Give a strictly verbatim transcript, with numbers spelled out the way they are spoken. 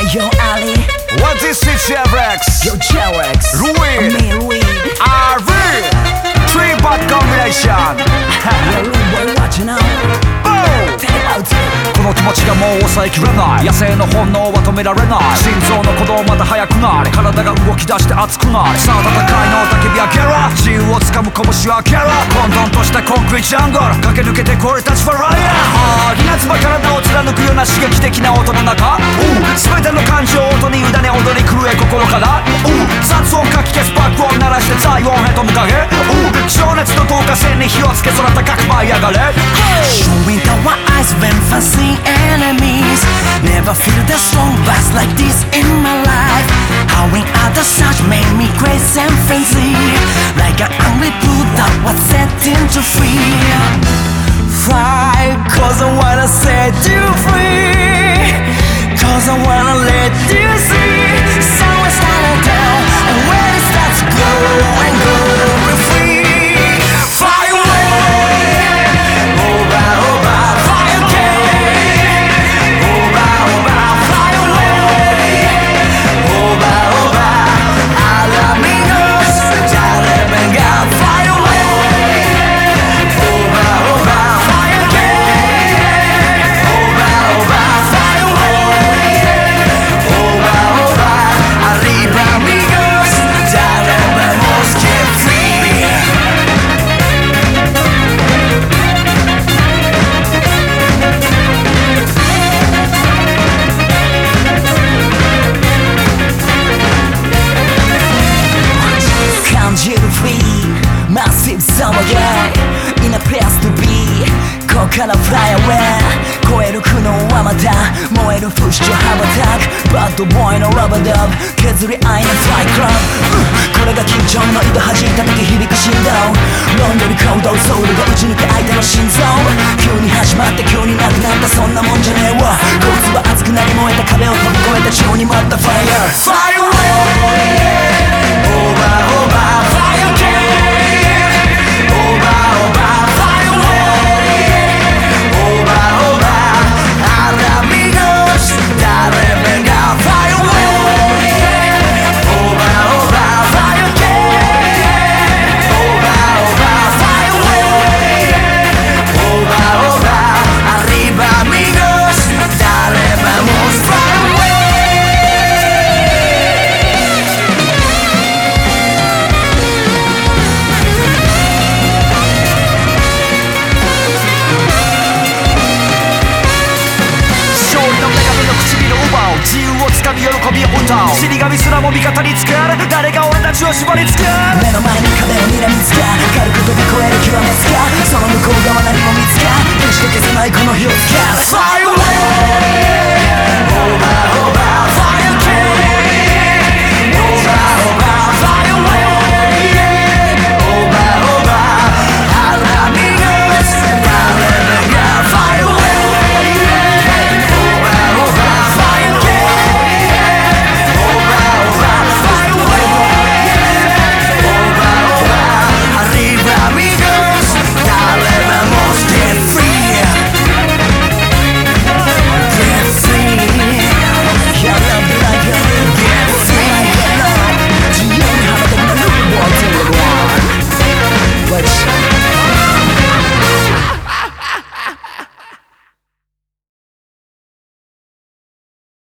Yo Ali What is it, J-Rex? Yo J-Rex Ruin Me Ruin R V Three bad combination Yo Ruin boy watch now Boom! Take it out この気持ちがもう抑えきれない野生の本能は止められない心臓の鼓動また速くなり体が動き出して熱くなりさあ戦いの焚き火はゲラ自由をつかむ拳はゲラ混沌としたコンクリートジャングル駆け抜けてこれたちファライヤー稲妻体を貫くような刺激的な音の中全ての感情を音に委ね踊り狂え心から雑音かき消す爆音鳴らしてザイオンへと向かえ情熱の導火線に火をつけ空高く舞い上がれ Showing our eyes when facing enemies Never feel the strong vibes like this in my life Howling at the surge made me crazy and frenzy Like an angry bull that was setting to free Fly, cause I wanna set you free Cause I wanna let you see Somewhere starting down and when it starts to go and go we're free Fly away, over, over, fly again Over, over, fly away Over, over, all amigos ya le vengan Fly away, over, over, fly again Over, over, fly away Over, over, arriba amigos ya le vamos get free感じるフリーマッシブサマーゲー In a place to be ここからフライアウェイ超える苦悩はまた燃える不死羽ばたくバッドボーイのラバーダブ削り合いのファイクラブ、これが緊張の糸弾いた時響く振動論より行動ソウルが打ち抜け相手の心臓急に始まって急になくなったそんなもんじゃねえわこいつは熱くなり燃えた壁を飛び越えた宙に舞った Fire Fly away Over over fly again Over over fly away Over over all amigos dale venga fly away Over over fly again Over over fly away Over over arriba amigos dale vamos fly away自由をつかみ喜びを歌う死神すらも味方につける誰が俺たちを縛りつける目の前に壁を睨みつけ軽く飛び越える極めつけその向こう側何も見つけ決して消せないこの火をつける Fly away